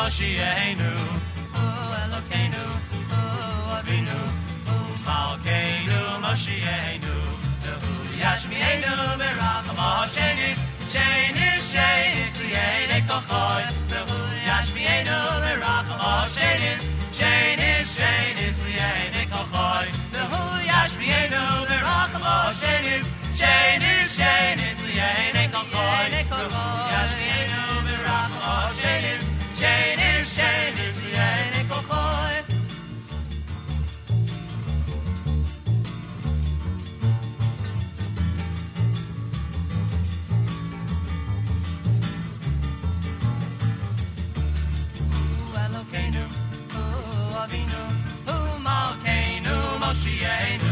Moshiachenu, Elokeinu, Avinu, Malkeinu, Moshiachenu, Yashmienu, Beracham, Shenis, Shenis, Shenis, Liene Kochoi, Yashmienu, Beracham, Shenis, Shenis, Shenis, Liene Kochoi, Yashmienu, Beracham, Shenis, Shenis, Shenis, Liene Kochoi, Yashmienu, Beracham, Shenis, Shenis, Shenis, Liene Kochoi. Avinu, Malkeinu, Moshiachenu.